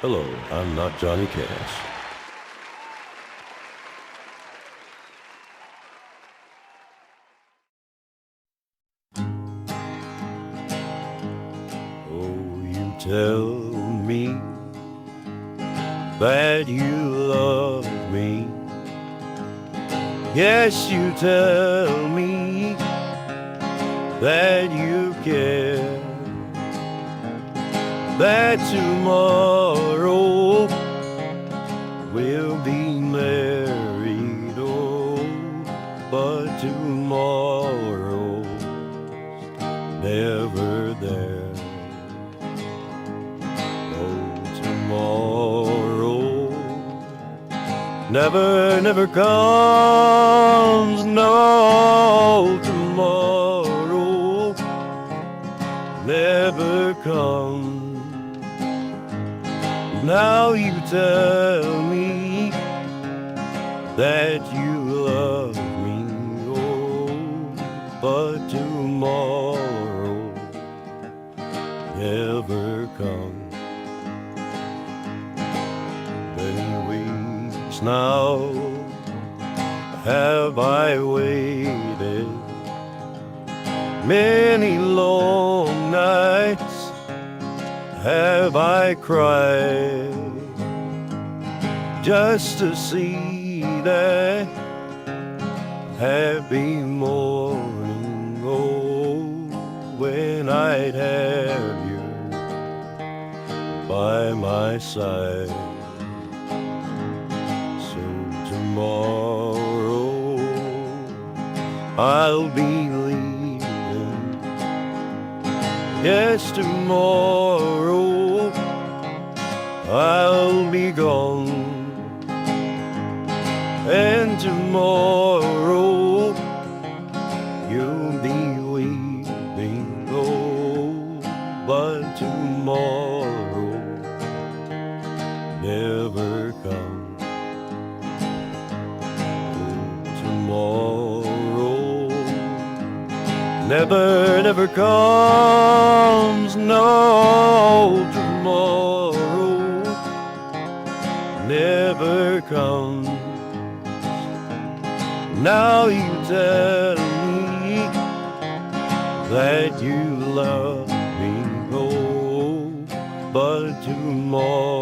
Hello, I'm not Johnny Cash. Oh, you tell me that you love me. Yes, you tell me that you care. That tomorrow we'll be married. Oh, but tomorrow's never there. Oh, tomorrow never comes. No, tomorrow never comes. Now you tell me that you love me, oh, but tomorrow never comes. Many weeks now have I waited, many long nights have I cried, just to see that happy morning, oh, when I'd have you by my side. So tomorrow I'll be leaving. Yes, tomorrow I'll be gone. And tomorrow you'll be weeping, oh, but tomorrow never comes. Oh, tomorrow never comes. No, tomorrow never comes. Now you tell me that you love me, oh, but tomorrow